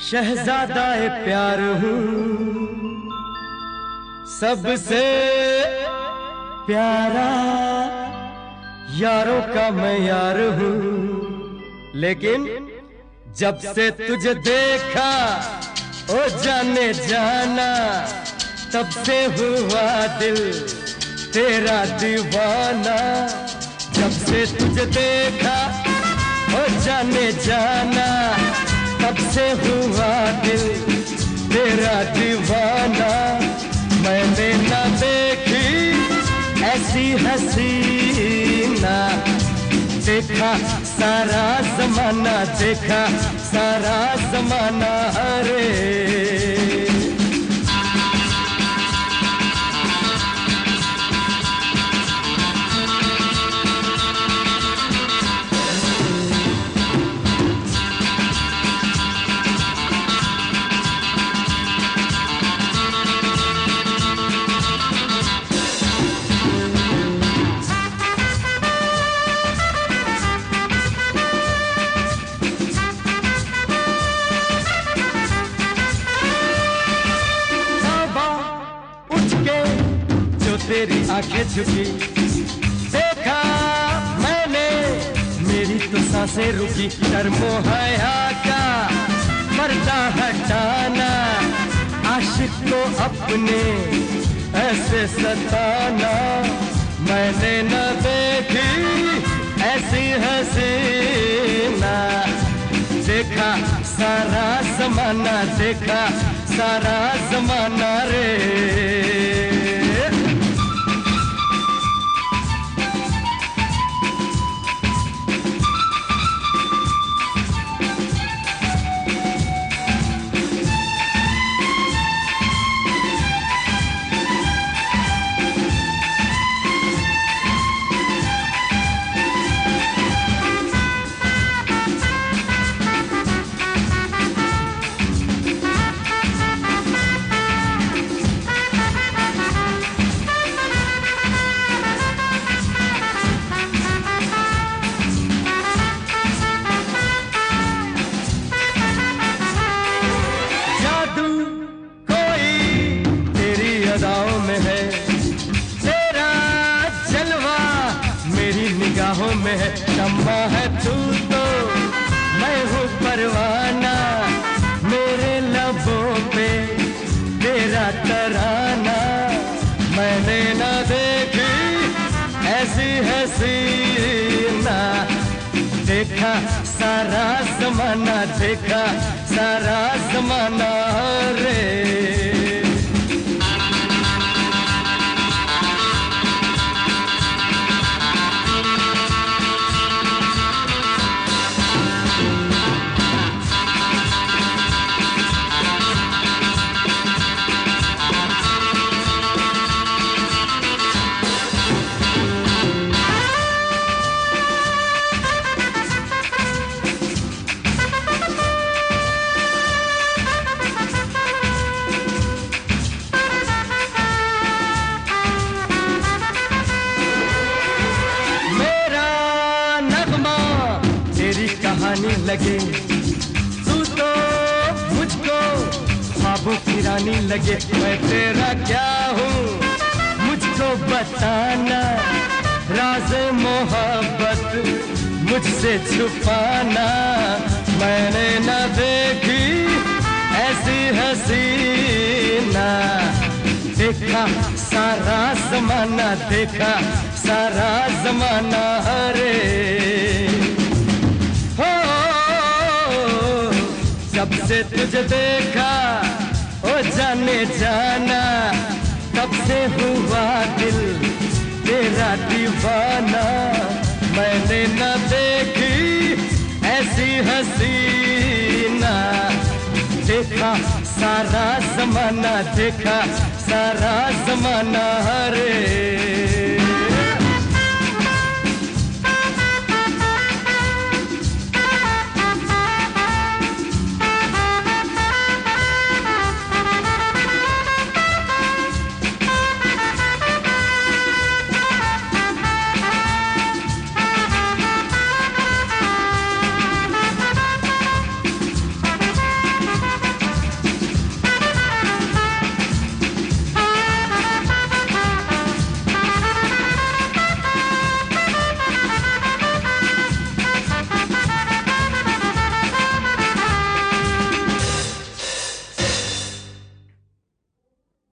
शहजादाए प्यार हूँ, सबसे प्यारा यारों का मैं यार हूँ। लेकिन जब से तुझे देखा ओ जाने जाना, तब से हुआ दिल तेरा दीवाना। जब से तुझे देखा ओ जाने जाना, तब से हुआ दिल तेरा दीवाना। मैंने ना देखी ऐसी हसीना, देखा सारा जमाना, देखा सारा जमाना रे। तेरी आंखें झुकी, देखा मैंने मेरी तो सांसें रुकी। डर मोहया का पर्दा हटाना, आशिक को अपने ऐसे सताना। मैंने न देखी ऐसी हसीना, देखा सारा जमाना, देखा सारा जमाना रे। निगाहों में है शम्मा है तू तो, मैं हूँ परवाना। मेरे लबों पे तेरा तराना, मैंने न देखी ऐसी हसीना, देखा सारा जमाना, देखा सारा जमाना रे। कहानी लगे तू तो मुझको ख्वाबों की रानी लगे। मैं तेरा क्या हूँ मुझको बताना, राज़ मोहब्बत मुझसे छुपाना। मैंने न देखी ऐसी हसीना, देखा सारा जमाना, देखा सारा जमाना रे। जब से तुझे देखा ओ जाने जाना, तब से हुआ दिल तेरा दीवाना। मैंने न देखी ऐसी हसीना, देखा सारा जमाना, देखा सारा जमाना रे।